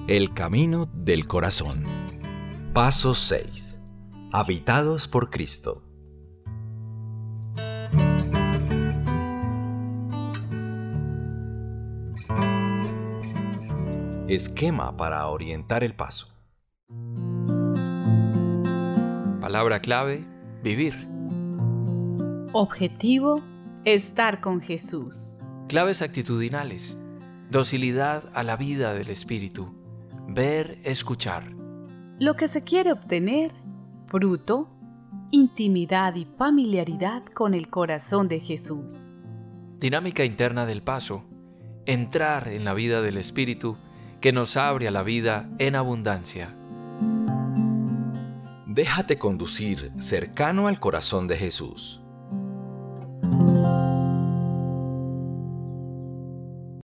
El camino del corazón. Paso 6. Habitados por Cristo. Esquema para orientar el paso. Palabra clave: vivir. Objetivo: estar con Jesús. Claves actitudinales: docilidad a la vida del Espíritu. Ver, escuchar. Lo que se quiere obtener: fruto, intimidad y familiaridad con el corazón de Jesús. Dinámica interna del paso: entrar en la vida del Espíritu que nos abre a la vida en abundancia. Déjate conducir cercano al corazón de Jesús.